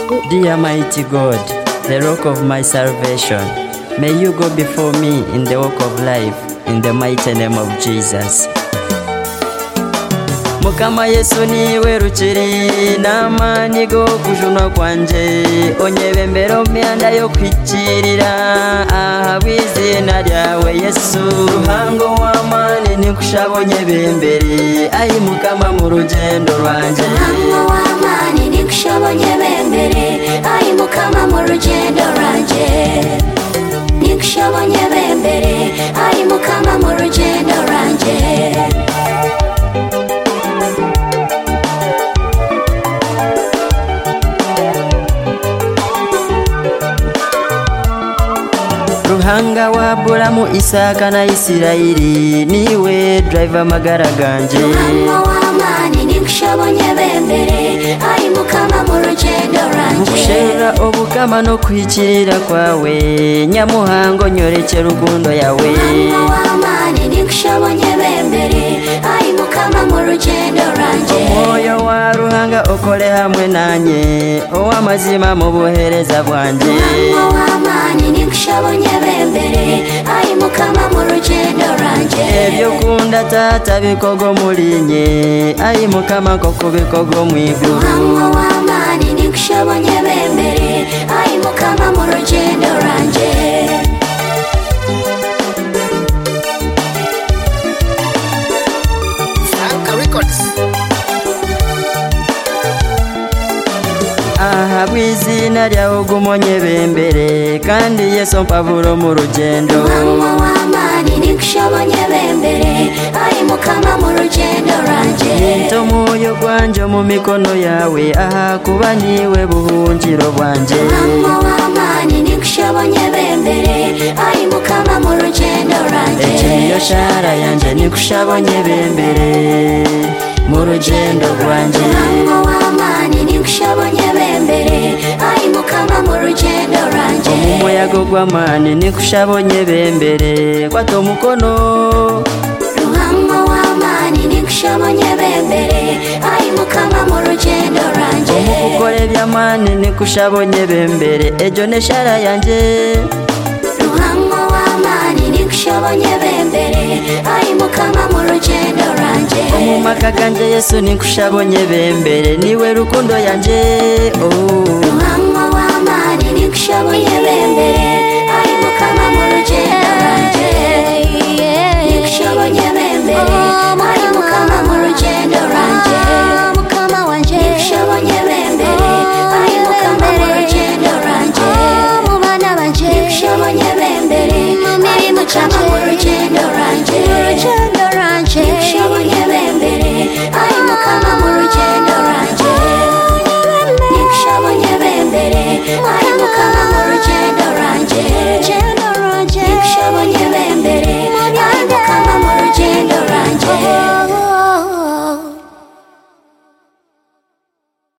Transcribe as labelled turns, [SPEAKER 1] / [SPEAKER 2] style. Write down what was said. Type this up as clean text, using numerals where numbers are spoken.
[SPEAKER 1] Dear mighty God, the rock of my salvation, may you go before me in the walk of life, in the mighty name of Jesus. Mukama Yesu niwe rukiri n'amani go kujunwa kwanje, onyebembero myanda yo kwikirira ahabwa izina ryawe Yesu. Ruhango w'amani nikushabo nyebembere, ayi Mukama mu rugendo rwanje.
[SPEAKER 2] Ruhango w'amani nikushabo nyebembere, ayi Mukama mu rugendo rwanje. Nikushabo nyebembere, ayi Mukama mu rugendo rwanje.
[SPEAKER 1] Ruhanga wa Aburamu, Isaka na Isirayeli, niwe driver magara ganje.
[SPEAKER 2] Ruhango w'amani nikushabo nyebembere, ayi Mukama mu rugendo rwanje.
[SPEAKER 1] Mukushera obukama no kwikirira kwawe, Nyamuhango nyorekera urukundo yawe.
[SPEAKER 2] Ruhango w'amani nikushabo nyebembere, ayi Mukama mu rugendo rwanje.
[SPEAKER 1] Omwoyo wa Ruhanga okole hamwe nanye, ow'amazima mu buhereza bwanje.
[SPEAKER 2] Ruhango w'amani nikushabo nyebembere, ayi Mukama mu rugendo rwanje.
[SPEAKER 1] Ebyo kunda tata bikogo mulinye, ayi Mukama ko kubikogo mwiguru.
[SPEAKER 2] Ruhango w'amani nikushabo nyebembere, ayi Mukama mu rugendo rwanje. Ahabwa izina ryawe gumonyebembere, kandi Yesu mpavuro mu rugendo. Ruhango w'amani nikushabo nyebembere, ayi Mukama mu rugendo rwanje.
[SPEAKER 1] Nto moyo gwanje mu mikono yawe, aha kuba niwe buhungiro bwanje.
[SPEAKER 2] Ruhango w'amani nikushabo nyebembere, ayi Mukama mu rugendo rwanje.
[SPEAKER 1] Ekiyo shara yanje nikushabo nyebembere, mu rugendo rwanje.
[SPEAKER 2] Ruhango w'amani nikushabo nyebembere, ayi Mukama mu rugendo rwanje.
[SPEAKER 1] Omumuyago gw'amani nikushabo nyebembere, kwata omukono.
[SPEAKER 2] Ruhango w'amani nikushabo nyebembere, ayi Mukama mu rugendo rwanje.
[SPEAKER 1] Omukukora eby'amani nikushabo nyebembere, ejo neshara yanje.
[SPEAKER 2] Ruhango w'amani nikushabo nyebembere, ayi Mukama mu rugendo rwanje.
[SPEAKER 1] Omumaka ganje Yesu nikushabo nyebembere, niwe rukundo yanje.
[SPEAKER 2] Ruhango w'amani nikushabo nyebembere, ayi Mukama mu rugendo rwanje. Nikushabo nyebembere, ayi Mukama mu rugendo rwanje. Nikushabo nyebembere, ayi Mukama mu rugendo rwanje. Nikushabo nyebembere, ayi Mukama mu rugendo